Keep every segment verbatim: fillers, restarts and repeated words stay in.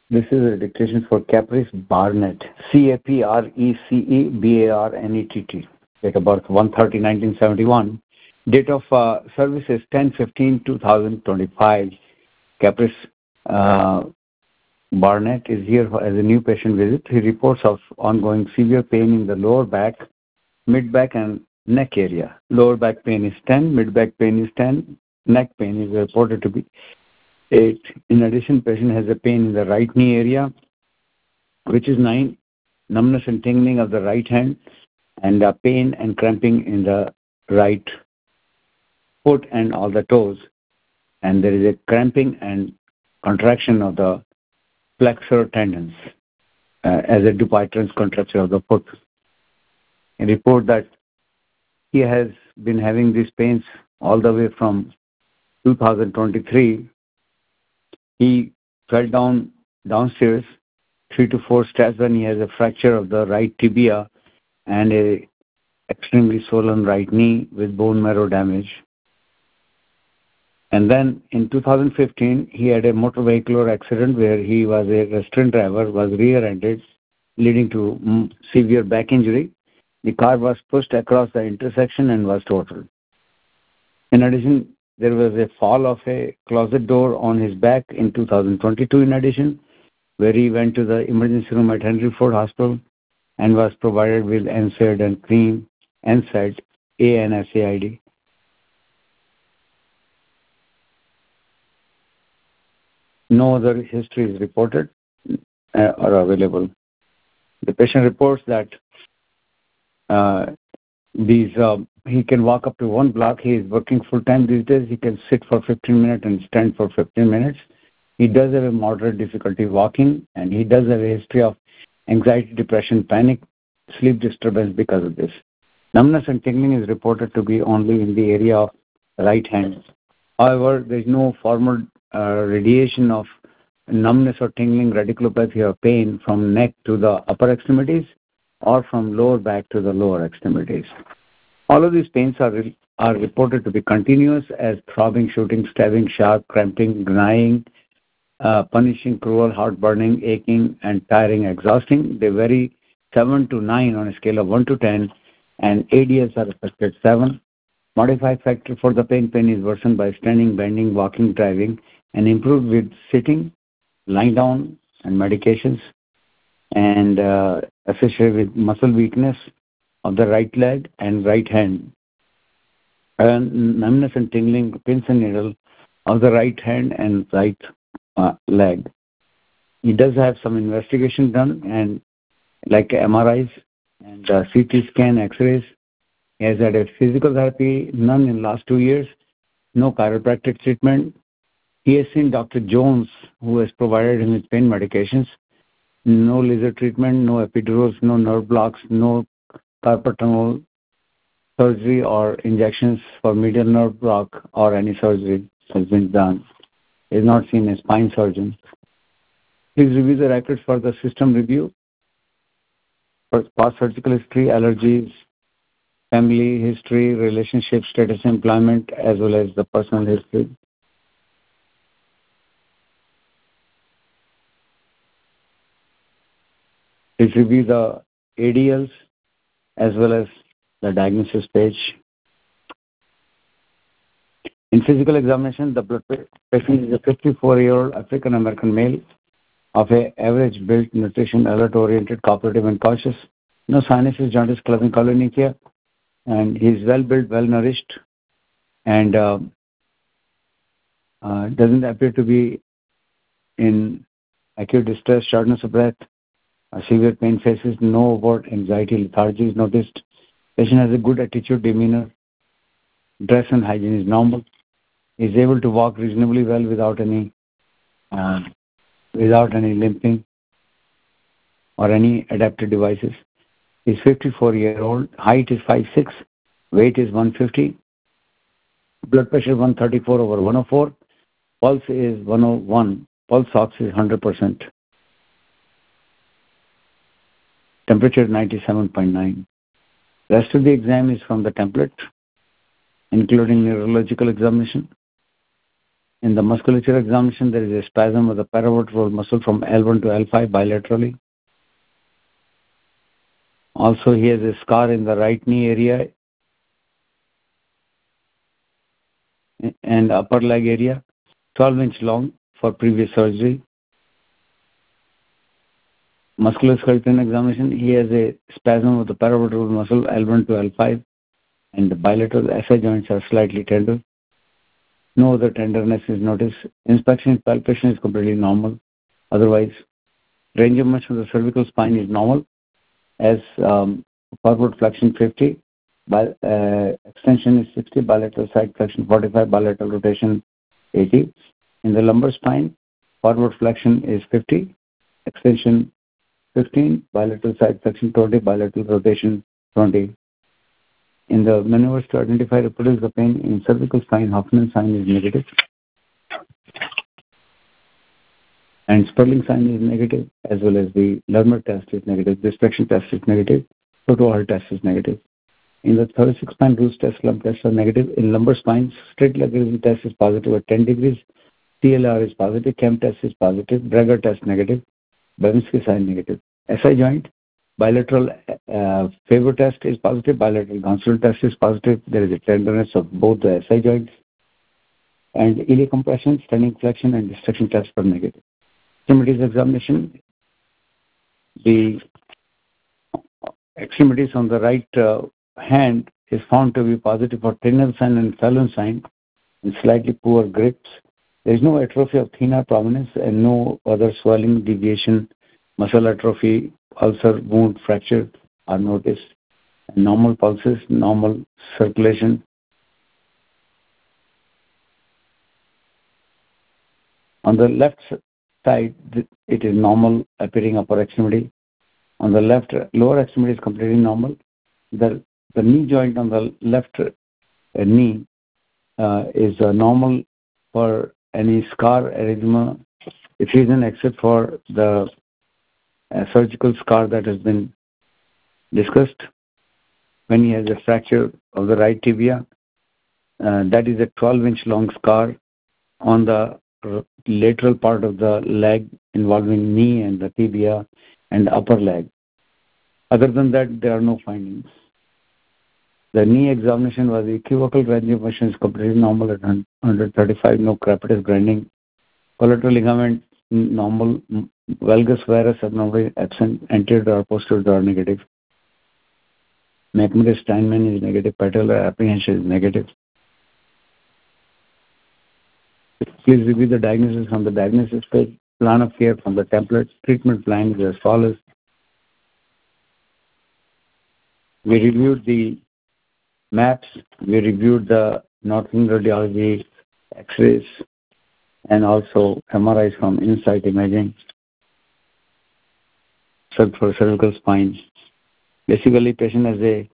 This is a dictation for Caprice Barnett. C A P R E C E B A R N E T T. Date of birth one thirty nineteen seventy-one. Date of uh, service is ten fifteen twenty twenty-five. Caprice uh, Barnett is here as a new patient visit. He reports of ongoing severe pain in the lower back, mid back, and neck area. Lower back pain is ten, mid back pain is ten, neck pain is reported to be eight. In addition, patient has a pain in the right knee area, which is nine, numbness and tingling of the right hand, and uh, pain and cramping in the right foot and all the toes. And there is a cramping and contraction of the flexor tendons uh, as a dupuytren's contracture of the foot. A report that he has been having these pains all the way from two thousand twenty-three. He fell down downstairs three to four steps when he has a fracture of the right tibia and a extremely swollen right knee with bone marrow damage. And then in two thousand fifteen, he had a motor vehicular accident where he was a restaurant driver, was rear-ended, leading to severe back injury. The car was pushed across the intersection and was totaled. In addition, there was a fall of a closet door on his back in two thousand twenty-two in addition, where he went to the emergency room at Henry Ford Hospital and was provided with N SAID and cream, N SAID, A N S A I D. No other history is reported uh, or available. The patient reports that uh, these uh, he can walk up to one block. He is working full time these days. He can sit for fifteen minutes and stand for fifteen minutes. He does have a moderate difficulty walking, and he does have a history of anxiety, depression, panic, sleep disturbance because of this. Numbness and tingling is reported to be only in the area of right hand. However, there is no formal uh, radiation of numbness or tingling, radiculopathy or pain from neck to the upper extremities or from lower back to the lower extremities. All of these pains are, re- are reported to be continuous as throbbing, shooting, stabbing, sharp, cramping, gnawing, uh, punishing, cruel, heartburning, aching, and tiring, exhausting. They vary seven to nine on a scale of one to ten, and A D Ls are affected seven. Modified factor for the pain pain is worsened by standing, bending, walking, driving, and improved with sitting, lying down, and medications, and uh, associated with muscle weakness of the right leg and right hand, and numbness and tingling, pins and needle of the right hand and right uh, leg. He does have some investigation done, and like M R Is and uh, C T scan, X-rays. He has had a physical therapy, none in last two years, no chiropractic treatment. He has seen Doctor Jones, who has provided him with pain medications, no laser treatment, no epidurals, no nerve blocks, no carpal tunnel surgery or injections for medial nerve block or any surgery has been done. He has not seen a spine surgeon. Please review the records for the system review. For past surgical history, allergies, family history, relationship status, employment, as well as the personal history. Please review the A D Ls as well as the diagnosis page. In physical examination, the blood patient is a fifty-four-year-old African-American male of a average built, nutrition, alert-oriented, cooperative, and cautious. No sinuses, jaundice, clubbing, cholinekia, and he is well-built, well-nourished, and uh, uh, doesn't appear to be in acute distress, shortness of breath, uh, severe pain faces, no overt anxiety, lethargy is noticed. Patient has a good attitude, demeanor, dress and hygiene is normal. He is able to walk reasonably well without any uh, without any limping or any adapted devices. He is fifty-four-year-old. Height is five foot six. Weight is one hundred fifty. Blood pressure one thirty-four over one oh four. Pulse is one oh one. Pulse ox is one hundred percent. Temperature ninety-seven point nine. Rest of the exam is from the template, including neurological examination. In the musculature examination, there is a spasm of the paravertebral muscle from L one to L five bilaterally. Also, he has a scar in the right knee area and upper leg area, twelve inch long for previous surgery. Musculoskeletal examination, he has a spasm of the paravertebral muscle L one to L five, and the bilateral S I joints are slightly tender. No other tenderness is noticed. Inspection and palpation is completely normal. Otherwise, range of motion of the cervical spine is normal as um, forward flexion fifty, bi- uh, extension is sixty, bilateral side flexion forty-five, bilateral rotation eighty. In the lumbar spine, forward flexion is fifty, extension fifteen, bilateral side flexion twenty, bilateral rotation twenty. In the maneuvers to identify reproduce the pain in cervical spine, Hoffman sign is negative, and Sperling sign is negative, as well as the Lerner test is negative, dissection test is negative, Toto-Hall test is negative. In the thoracic spine, Bruce test, lump tests are negative. In lumbar spine, straight leg raising test is positive at ten degrees, T L R is positive, Chem test is positive, Brager test negative, Babinski sign negative. S I joint, bilateral uh, favor test is positive, bilateral Gonsalves test is positive. There is a tenderness of both the S I joints. And iliac compression, standing flexion, and dissection tests are negative. Extremities examination, the extremities on the right uh, hand is found to be positive for Tinel sign and Fallon sign and slightly poor grips. There is no atrophy of thenar prominence and no other swelling, deviation, muscle atrophy, ulcer, wound, fracture are noticed. And normal pulses, normal circulation. On the left side, it is normal appearing upper extremity. On the left, lower extremity is completely normal. The, the knee joint on the left uh, knee uh, is uh, normal for any scar, erythema, effusion, except for the uh, surgical scar that has been discussed. When he has a fracture of the right tibia, uh, that is a twelve inch long scar on the r- lateral part of the leg involving knee and the tibia and upper leg. Other than that, there are no findings. The knee examination was equivocal range of motion is completely normal at one thirty-five, no crepitus grinding. Collateral ligament normal, valgus varus abnormal absent, anterior or posterior are negative. McMurray Steinman is negative, patellar apprehension is negative. Please review the diagnosis on the diagnosis page. Plan of care from the template. Treatment plan is as follows. We reviewed the maps, we reviewed the Northern radiology x-rays, and also M R Is from Insight Imaging for cervical spine. Basically, patient has a,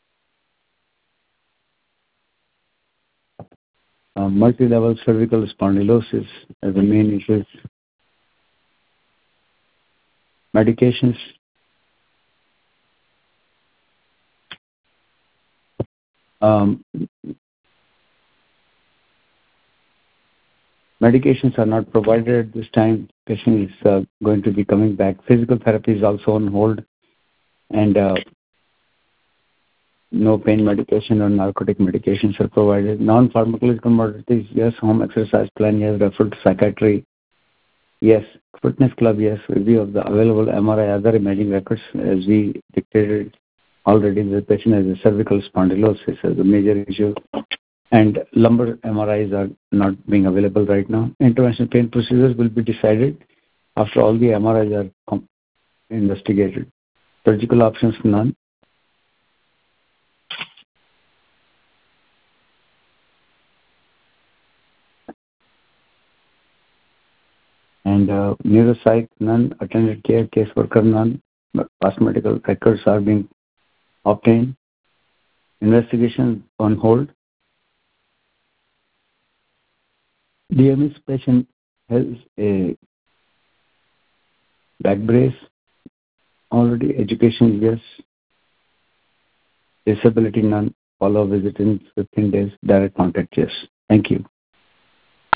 a multi-level cervical spondylosis as the main issue. Medications. Um, medications are not provided at this time. Patient is uh, going to be coming back. Physical therapy is also on hold, and uh, no pain medication or narcotic medications are provided. Non-pharmacological modalities, yes. Home exercise plan, yes. Referred to psychiatry, yes. Fitness club, yes. Review of the available M R I, other imaging records, as we dictated already. The patient has a cervical spondylosis as a major issue, and lumbar M R Is are not being available right now. Interventional pain procedures will be decided after all the M R Is are com- investigated. Surgical options, none. And uh, neuropsych, none. Attended care, caseworker, none. But past medical records are being obtained. Investigation on hold. D M S patient has a back brace already. Education, yes. Disability, none. Follow visit in fifteen days. Direct contact, yes. Thank you.